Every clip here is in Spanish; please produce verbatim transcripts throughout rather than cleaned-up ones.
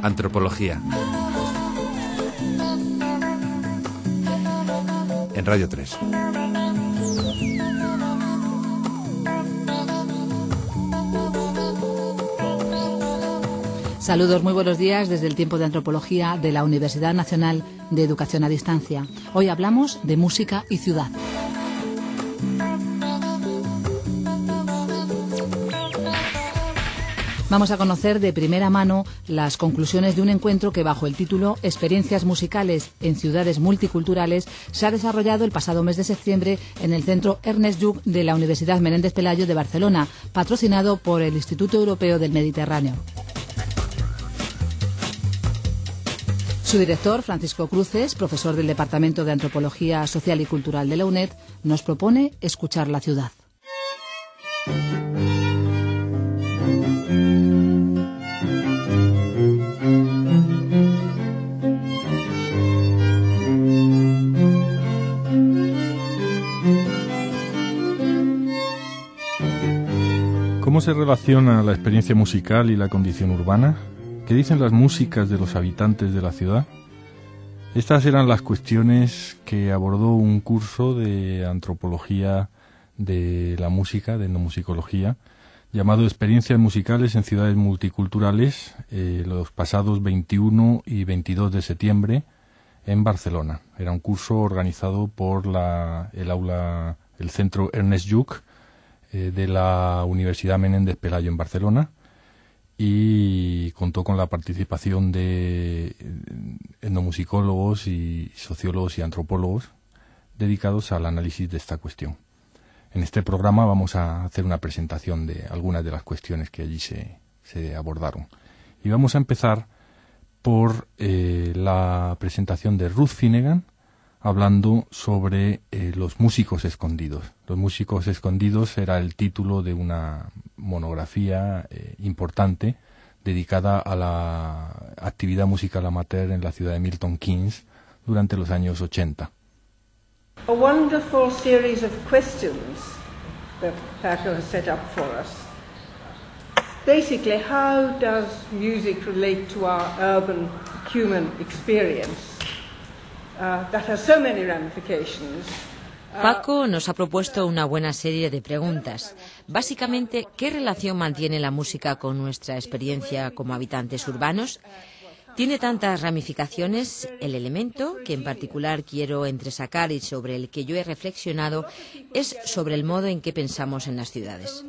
Antropología. En Radio tres. Saludos, muy buenos días desde el tiempo de Antropología de la Universidad Nacional de Educación a Distancia. Hoy hablamos de música y ciudad. Vamos a conocer de primera mano las conclusiones de un encuentro que, bajo el título Experiencias musicales en ciudades multiculturales, se ha desarrollado el pasado mes de septiembre en el Centro Ernest Lluch de la Universidad Menéndez Pelayo de Barcelona, patrocinado por el Instituto Europeo del Mediterráneo. Su director, Francisco Cruces, profesor del Departamento de Antropología Social y Cultural de la UNED, nos propone escuchar la ciudad. ¿Cómo se relaciona la experiencia musical y la condición urbana? ¿Qué dicen las músicas de los habitantes de la ciudad? Estas eran las cuestiones que abordó un curso de antropología de la música, de etnomusicología, llamado Experiencias musicales en ciudades multiculturales, eh, los pasados veintiuno y veintidós de septiembre en Barcelona. Era un curso organizado por la, el aula, el Centro Ernest Lluch eh, de la Universidad Menéndez Pelayo en Barcelona, y contó con la participación de etnomusicólogos y sociólogos y antropólogos dedicados al análisis de esta cuestión. En este programa vamos a hacer una presentación de algunas de las cuestiones que allí se, se abordaron. Y vamos a empezar por eh, la presentación de Ruth Finnegan, hablando sobre eh, los músicos escondidos. Los músicos escondidos era el título de una monografía eh, importante dedicada a la actividad musical amateur en la ciudad de Milton Keynes durante los años ochenta. A wonderful series of questions that Paco has set up for us. Basically, how does music relate to our urban human experience? Uh, that has so many ramifications. Paco nos ha propuesto una buena serie de preguntas. Básicamente, ¿qué relación mantiene la música con nuestra experiencia como habitantes urbanos? Tiene tantas ramificaciones el elemento que en particular quiero entresacar y sobre el que yo he reflexionado es sobre el modo en que pensamos en las ciudades.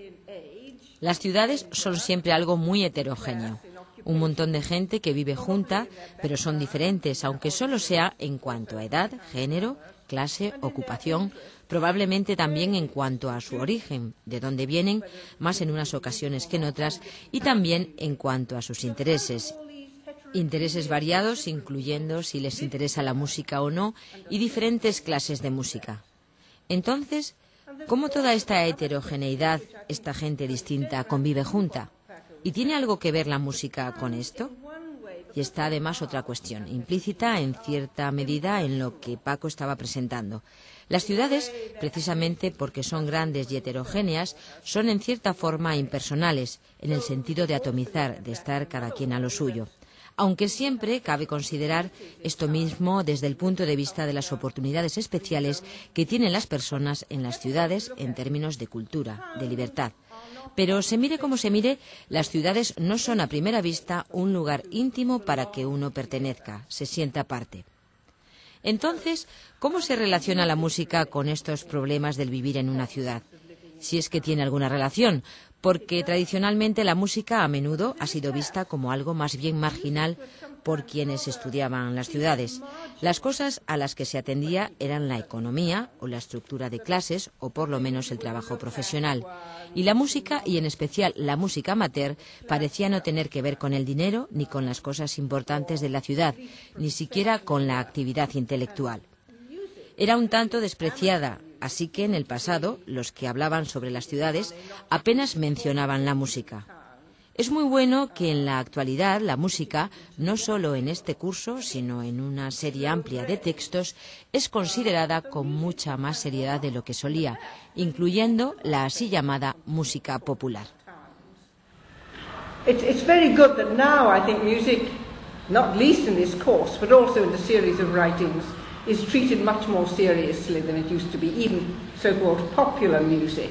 Las ciudades son siempre algo muy heterogéneo. Un montón de gente que vive junta, pero son diferentes, aunque solo sea en cuanto a edad, género, clase, ocupación, probablemente también en cuanto a su origen, de dónde vienen, más en unas ocasiones que en otras, y también en cuanto a sus intereses. Intereses variados, incluyendo si les interesa la música o no, y diferentes clases de música. Entonces, ¿cómo toda esta heterogeneidad, esta gente distinta, convive junta? ¿Y tiene algo que ver la música con esto? Y está además otra cuestión, implícita en cierta medida en lo que Paco estaba presentando. Las ciudades, precisamente porque son grandes y heterogéneas, son en cierta forma impersonales, en el sentido de atomizar, de estar cada quien a lo suyo. Aunque siempre cabe considerar esto mismo desde el punto de vista de las oportunidades especiales que tienen las personas en las ciudades en términos de cultura, de libertad. Pero se mire como se mire, las ciudades no son a primera vista un lugar íntimo para que uno pertenezca, se sienta parte. Entonces, ¿cómo se relaciona la música con estos problemas del vivir en una ciudad? Si es que tiene alguna relación, porque tradicionalmente la música a menudo ha sido vista como algo más bien marginal por quienes estudiaban las ciudades. Las cosas a las que se atendía eran la economía o la estructura de clases o por lo menos el trabajo profesional. Y la música, y en especial la música amateur, parecía no tener que ver con el dinero ni con las cosas importantes de la ciudad, ni siquiera con la actividad intelectual. Era un tanto despreciada, así que en el pasado los que hablaban sobre las ciudades apenas mencionaban la música. Es muy bueno que en la actualidad la música, no solo en este curso, sino en una serie amplia de textos, es considerada con mucha más seriedad de lo que solía, incluyendo la así llamada música popular. It, it's very good that now I think music, not least in this course, but also in the series of writings, is treated much more seriously than it used to be, even so-called popular music.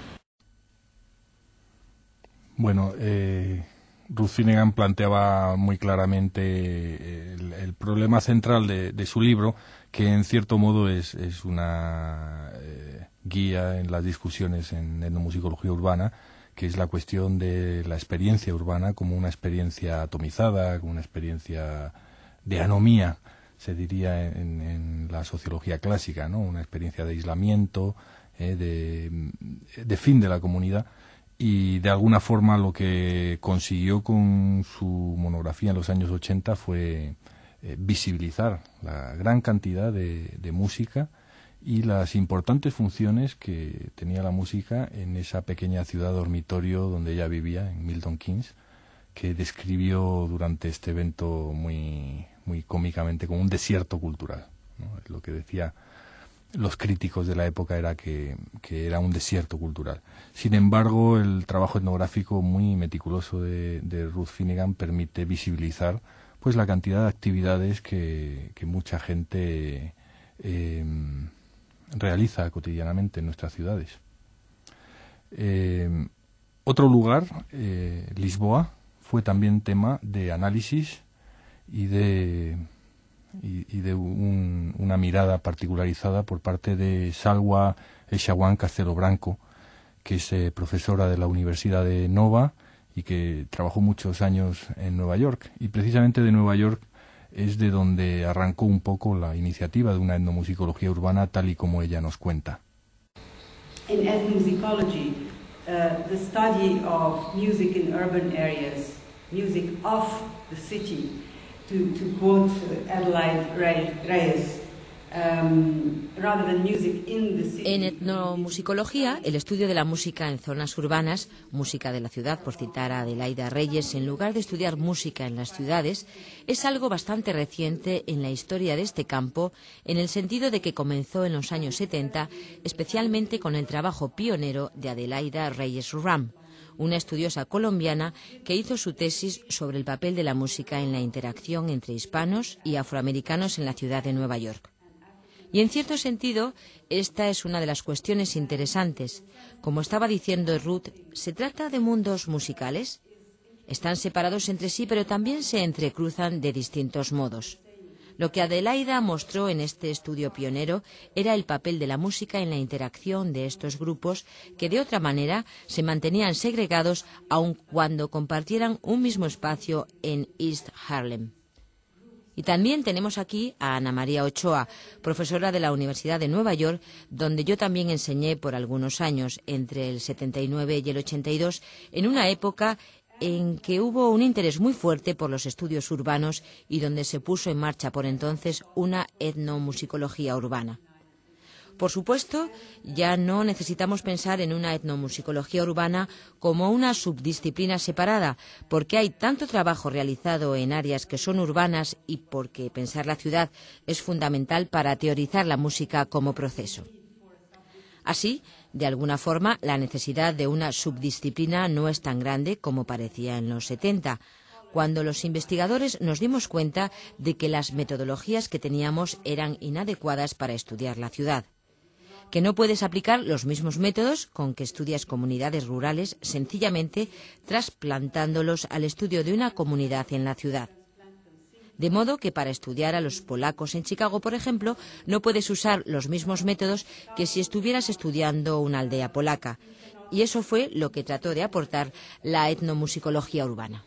Bueno, eh, Ruth Finnegan planteaba muy claramente el, el problema central de, de su libro, que en cierto modo es, es una eh, guía en las discusiones en etnomusicología urbana, que es la cuestión de la experiencia urbana como una experiencia atomizada, como una experiencia de anomía, se diría en, en la sociología clásica, ¿no? Una experiencia de aislamiento, eh, de, de fin de la comunidad, y de alguna forma lo que consiguió con su monografía en los años ochenta fue eh, visibilizar la gran cantidad de, de música y las importantes funciones que tenía la música en esa pequeña ciudad dormitorio donde ella vivía, en Milton Keynes, que describió durante este evento muy, muy cómicamente como un desierto cultural, ¿no? Lo que decía los críticos de la época era que, que era un desierto cultural. Sin embargo, el trabajo etnográfico muy meticuloso de, de Ruth Finnegan permite visibilizar pues la cantidad de actividades que, que mucha gente eh, realiza cotidianamente en nuestras ciudades. Eh, otro lugar, eh, Lisboa, fue también tema de análisis y de, y, y de un, una mirada particularizada por parte de Salwa Eixawan Castelo Branco, que es eh, profesora de la Universidad de Nova y que trabajó muchos años en Nueva York. Y precisamente de Nueva York es de donde arrancó un poco la iniciativa de una etnomusicología urbana tal y como ella nos cuenta. In ethnomusicology, uh, the study of music in urban areas, music of the city, to, to quote Adelaide Reyes, um, rather than music in the city. En etnomusicología, el estudio de la música en zonas urbanas, música de la ciudad, por citar a Adelaida Reyes, en lugar de estudiar música en las ciudades, es algo bastante reciente en la historia de este campo, en el sentido de que comenzó en los años setenta, especialmente con el trabajo pionero de Adelaida Reyes Ram, una estudiosa colombiana que hizo su tesis sobre el papel de la música en la interacción entre hispanos y afroamericanos en la ciudad de Nueva York. Y en cierto sentido, esta es una de las cuestiones interesantes. Como estaba diciendo Ruth, ¿se trata de mundos musicales? Están separados entre sí, pero también se entrecruzan de distintos modos. Lo que Adelaida mostró en este estudio pionero era el papel de la música en la interacción de estos grupos que de otra manera se mantenían segregados aun cuando compartieran un mismo espacio en East Harlem. Y también tenemos aquí a Ana María Ochoa, profesora de la Universidad de Nueva York, donde yo también enseñé por algunos años, entre el setenta y nueve y el ochenta y dos, en una época en que hubo un interés muy fuerte por los estudios urbanos y donde se puso en marcha por entonces una etnomusicología urbana. Por supuesto, ya no necesitamos pensar en una etnomusicología urbana como una subdisciplina separada, porque hay tanto trabajo realizado en áreas que son urbanas y porque pensar la ciudad es fundamental para teorizar la música como proceso. Así, de alguna forma, la necesidad de una subdisciplina no es tan grande como parecía en los setenta, cuando los investigadores nos dimos cuenta de que las metodologías que teníamos eran inadecuadas para estudiar la ciudad. Que no puedes aplicar los mismos métodos con que estudias comunidades rurales sencillamente trasplantándolos al estudio de una comunidad en la ciudad. De modo que para estudiar a los polacos en Chicago, por ejemplo, no puedes usar los mismos métodos que si estuvieras estudiando una aldea polaca. Y eso fue lo que trató de aportar la etnomusicología urbana.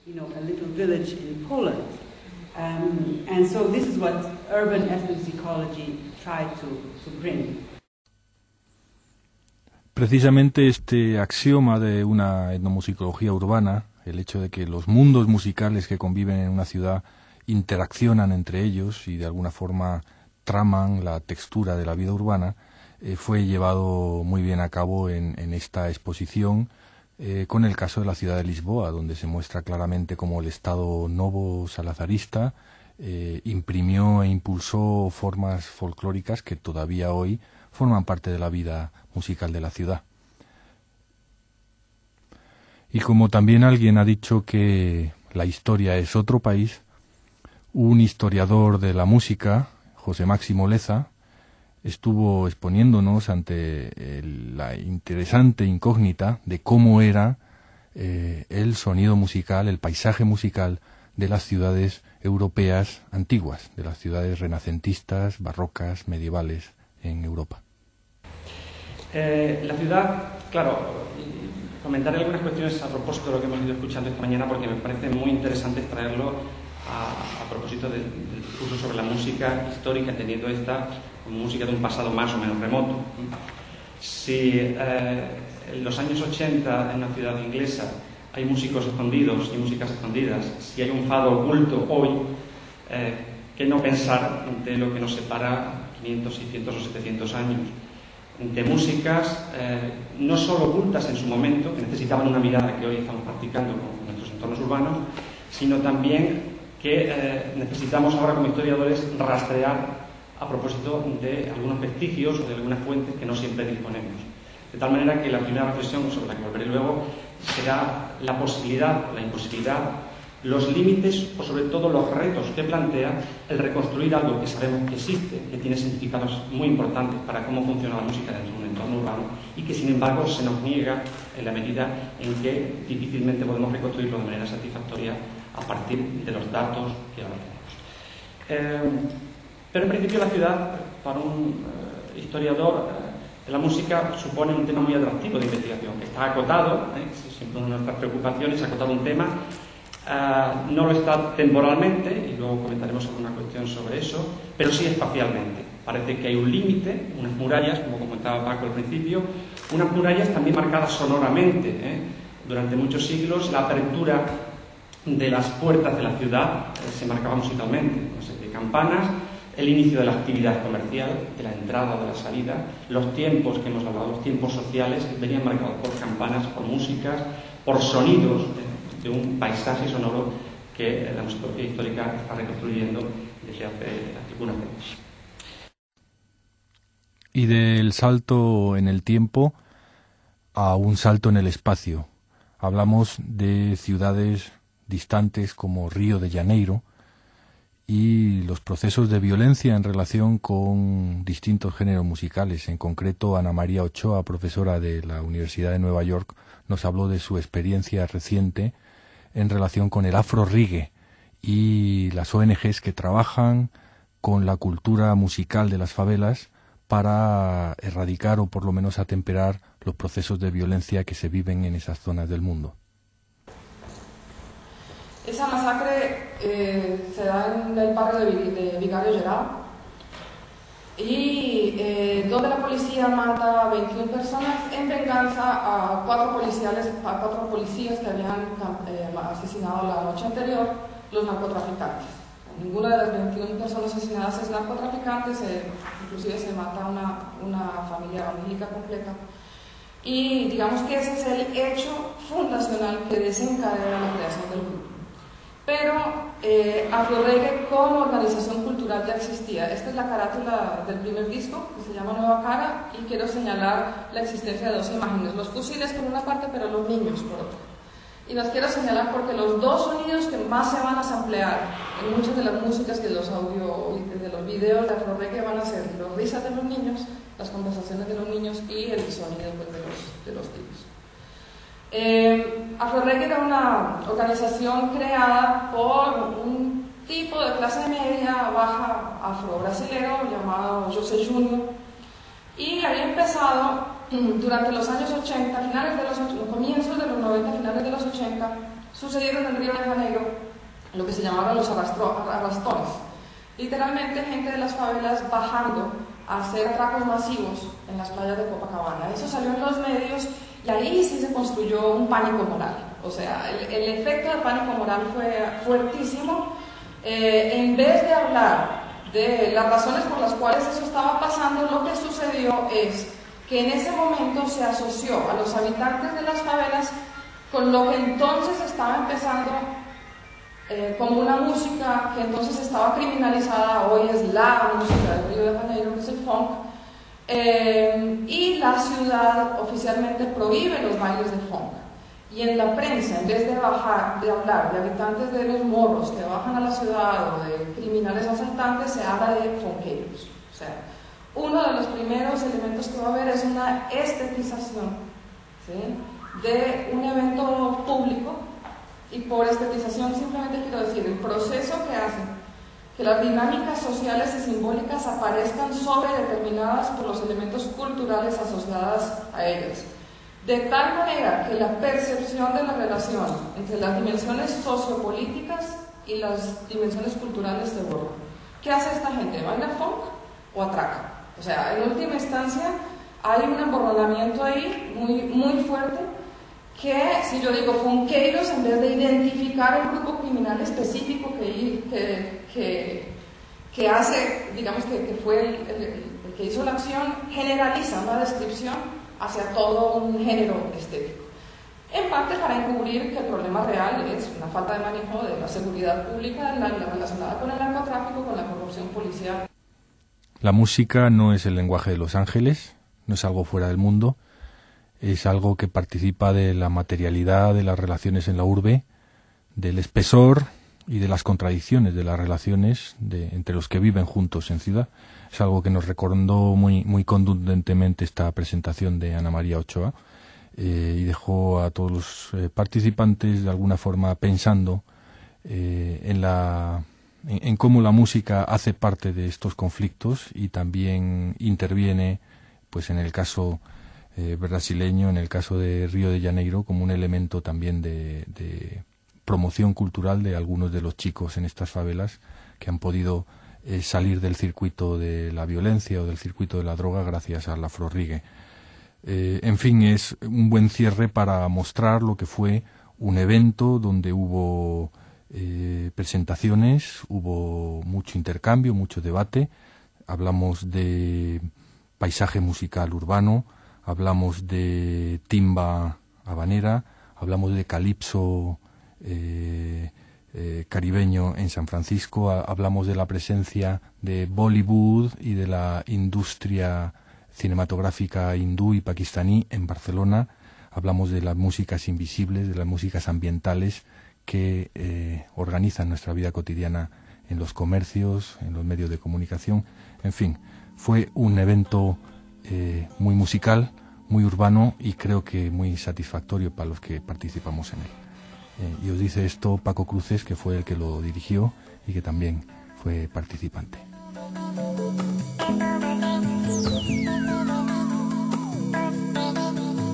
Precisamente este axioma de una etnomusicología urbana, el hecho de que los mundos musicales que conviven en una ciudad interaccionan entre ellos y de alguna forma traman la textura de la vida urbana, eh, fue llevado muy bien a cabo en, en esta exposición eh, con el caso de la ciudad de Lisboa, donde se muestra claramente cómo el Estado novo salazarista eh, imprimió e impulsó formas folclóricas que todavía hoy forman parte de la vida musical de la ciudad. Y como también alguien ha dicho que la historia es otro país, un historiador de la música, José Máximo Leza, estuvo exponiéndonos ante el, la interesante incógnita de cómo era eh, el sonido musical, el paisaje musical de las ciudades europeas antiguas, de las ciudades renacentistas, barrocas, medievales en Europa. Eh, la ciudad, claro, comentaré algunas cuestiones a propósito de lo que hemos ido escuchando esta mañana, porque me parece muy interesante extraerlo a, a propósito del, del discurso sobre la música histórica, entendiendo esta como música de un pasado más o menos remoto. Si eh, en los años ochenta en una ciudad inglesa hay músicos escondidos y músicas escondidas, si hay un fado oculto hoy, eh, ¿qué no pensar de lo que nos separa quinientos, seiscientos o setecientos años? De músicas eh, no solo ocultas en su momento, que necesitaban una mirada que hoy estamos practicando con nuestros entornos urbanos, sino también que eh, necesitamos ahora como historiadores rastrear a propósito de algunos vestigios o de algunas fuentes que no siempre disponemos. De tal manera que la primera reflexión, sobre la que volveré luego, será la posibilidad, la imposibilidad, los límites o sobre todo los retos que plantea el reconstruir algo que sabemos que existe, que tiene significados muy importantes para cómo funciona la música dentro de un entorno urbano y que sin embargo se nos niega en la medida en que difícilmente podemos reconstruirlo de manera satisfactoria a partir de los datos que ahora tenemos. Eh, pero en principio la ciudad, para un eh, historiador eh, de la música, supone un tema muy atractivo de investigación, que está acotado, eh, siempre una de nuestras preocupaciones, acotado un tema. Uh, no lo está temporalmente, y luego comentaremos alguna cuestión sobre eso, pero sí espacialmente. Parece que hay un límite, unas murallas, como comentaba Paco al principio, unas murallas también marcadas sonoramente. ¿eh? Durante muchos siglos la apertura de las puertas de la ciudad eh, se marcaba musicalmente, no sé qué campanas, el inicio de la actividad comercial, de la entrada o de la salida, los tiempos que hemos hablado, los tiempos sociales, venían marcados por campanas, por músicas, por sonidos, ¿eh? de un paisaje sonoro que la musicología histórica está reconstruyendo desde hace algunos años. Y del salto en el tiempo a un salto en el espacio. Hablamos de ciudades distantes como Río de Janeiro y los procesos de violencia en relación con distintos géneros musicales. En concreto, Ana María Ochoa, profesora de la Universidad de Nueva York, nos habló de su experiencia reciente en relación con el afro-reggae y las O N Ges que trabajan con la cultura musical de las favelas para erradicar o por lo menos atemperar los procesos de violencia que se viven en esas zonas del mundo. Esa masacre eh, se da en el barrio de, de Vicario Gerard y eh, donde la policía mata a veintiuna personas en venganza a cuatro policías, a cuatro policías que habían eh, asesinado la noche anterior, los narcotraficantes. Ninguna de las veintiuna personas asesinadas es narcotraficante, se, inclusive se mata una, una familia evangélica completa. Y digamos que ese es el hecho fundacional que desencadena la creación del grupo. Pero eh, Afro-Reggae como organización cultural ya existía. Esta es la carátula del primer disco, que se llama Nueva Cara, y quiero señalar la existencia de dos imágenes, los fusiles por una parte, pero los niños por otra. Y los quiero señalar porque los dos sonidos que más se van a samplear en muchas de las músicas que los audio, de los videos de Afro-Reggae van a ser los risas de los niños, las conversaciones de los niños y el sonido pues, de los, de los tíos. Eh, Afro-Reggae era una organización creada por un tipo de clase media baja afro-brasilero llamado José Júnior y había empezado durante los años ochenta, finales de los, los comienzos de los noventa, finales de los ochenta, sucedieron en Río de Janeiro lo que se llamaron los arrastro, arrastones, literalmente gente de las favelas bajando a hacer atracos masivos en las playas de Copacabana. Eso salió en los medios y ahí sí se construyó un pánico moral. O sea, el, el efecto del pánico moral fue fuertísimo. Eh, en vez de hablar de las razones por las cuales eso estaba pasando, lo que sucedió es que en ese momento se asoció a los habitantes de las favelas con lo que entonces estaba empezando eh, como una música que entonces estaba criminalizada, hoy es la música del Río de Janeiro, que es el funk. Eh, y la ciudad oficialmente prohíbe los bailes de funk. y en la prensa, en vez de, bajar, de hablar de habitantes de Los Morros que bajan a la ciudad o de criminales asaltantes, se habla de fonqueros. O sea, uno de los primeros elementos que va a haber es una estetización, ¿sí?, de un evento público, y por estetización simplemente quiero decir el proceso que hace que las dinámicas sociales y simbólicas aparezcan sobredeterminadas por los elementos culturales asociados a ellas, de tal manera que la percepción de la relación entre las dimensiones sociopolíticas y las dimensiones culturales se borra. ¿Qué hace esta gente? ¿Baila funk o atraca? O sea, en última instancia hay un emborronamiento ahí muy, muy fuerte, que si yo digo funqueiros, en vez de identificar un grupo criminal específico que, que, que, que hace, digamos que, que fue el, el, el que hizo la acción, generaliza una descripción hacia todo un género estético. En parte para encubrir que el problema real es una falta de manejo de la seguridad pública la, la relacionada con el narcotráfico, con la corrupción policial. La música no es el lenguaje de los ángeles, no es algo fuera del mundo, es algo que participa de la materialidad de las relaciones en la urbe, del espesor y de las contradicciones de las relaciones de, entre los que viven juntos en ciudad. Es algo que nos recordó muy, muy contundentemente esta presentación de Ana María Ochoa, eh, y dejó a todos los eh, participantes de alguna forma pensando eh, en, la, en, en cómo la música hace parte de estos conflictos y también interviene, pues en el caso Eh, brasileño, en el caso de Río de Janeiro, como un elemento también de, de promoción cultural de algunos de los chicos en estas favelas que han podido eh, salir del circuito de la violencia o del circuito de la droga gracias al afro-reggae. Eh, en fin, es un buen cierre para mostrar lo que fue un evento donde hubo eh, presentaciones, hubo mucho intercambio, mucho debate, hablamos de paisaje musical urbano, hablamos de timba habanera, hablamos de calipso eh, eh, caribeño en San Francisco, a, hablamos de la presencia de Bollywood y de la industria cinematográfica hindú y pakistaní en Barcelona, hablamos de las músicas invisibles, de las músicas ambientales que eh, organizan nuestra vida cotidiana en los comercios, en los medios de comunicación. En fin, fue un evento Eh, muy musical, muy urbano y creo que muy satisfactorio para los que participamos en él. Eh, y os dice esto Paco Cruces, que fue el que lo dirigió y que también fue participante.